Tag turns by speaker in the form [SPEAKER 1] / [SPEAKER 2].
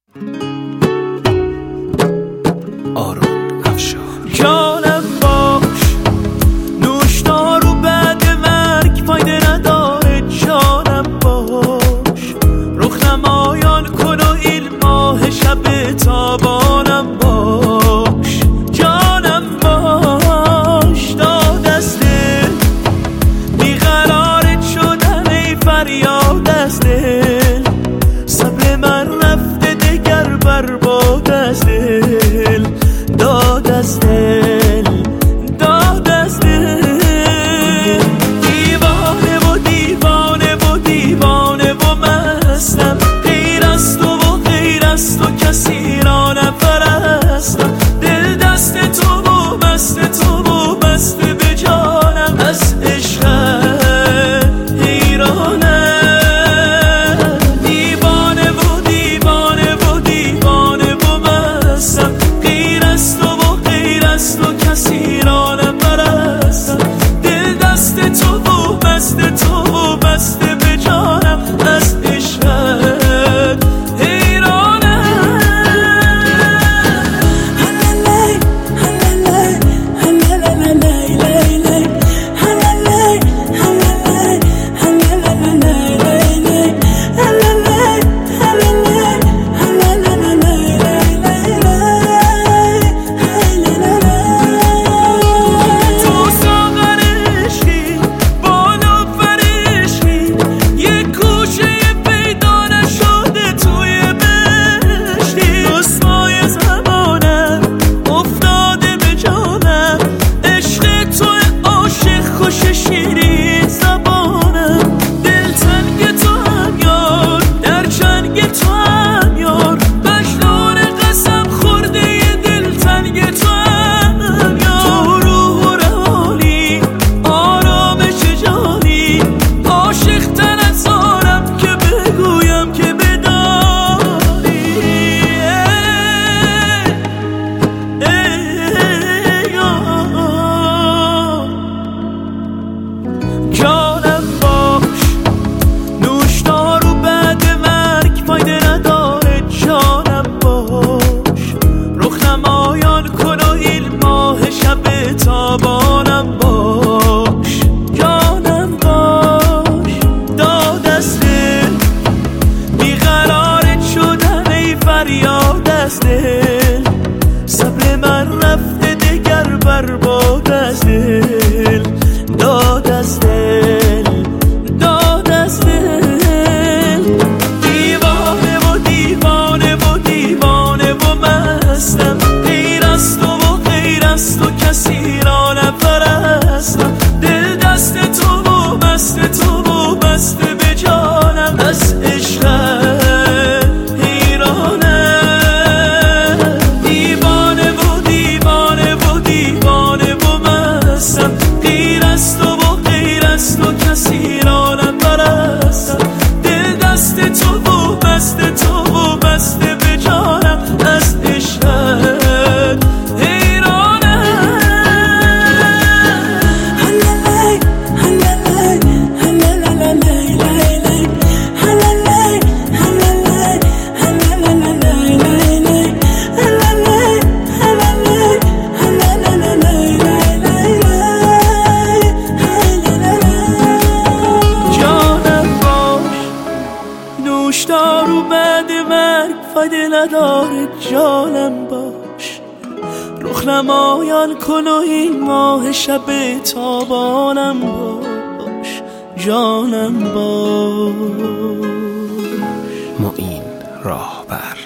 [SPEAKER 1] آرون افشار.
[SPEAKER 2] جانم باش، نوشدار و بعد مرگ فایده نداره. جانم باش، رخ نمایان کن و این ماه شب تابانم باش. جانم باش، داد از دل بیقرارت شدم ای فریاد از دل. صبر من رفته دگر برباد از دل. داد از دل، داد از دل. دیوانه و دیوانه و دیوانه و مستم. غیر از تو و غیر از تو کسی را نپرستم. دل دست تو و مست تو و مست به جانم. از عشقت حیرانم. دیوانه و دیوانه و دیوانه و مستم. غیر از تو و غیر از تو کسی را نپرستم. دل دست تو و مست تو و مست به جانم. از عشقت حیرانم. تو ساغر عشقی، بالا پر عشقی، یک گوشه پیدا نشده توی بهشتی. رسوای زمانم افتاده به جانم. عشق تو عاشق خوش شیرین زبانم. دل تنگ تو هم یار، در چنگ تو هم یار. مجنون قسم خورده ی دل تنگ تو هم یار. تو روح و روانی، آرامش جانی. عاشق تر از آنم که بگویم که بدانی. جانم باش، نوشدار و بعد مرگ فایده نداره. جانم باش، رخ نمایان کن و این ماه شب تابانم باش. جانم باش، داد از دل بیقرارت شدم ای فریاد از دل. صبر من رفته دگر برباد از دل. داد از دل، داد از دل. دیوانه و دیوانه و دیوانه و مستم. غیر از تو و غیر از تو کسی را نپرستم. دل دست تو و مست تو و مست به جانم. از عشقت حیرانم. دیوانه و دیوانه و دیوانه و مستم. غیر از تو و غیر از تو کسی را نپرستم. دل دست تو و مست تو و مست به جانم. از عشقت حیرانم. جانم باش، نوشدار و بعد مرگ فایده نداره. جانم باش، رخ نمایان کن و این ماه شب تابانم باش. جانم باش.
[SPEAKER 1] معین راهبر.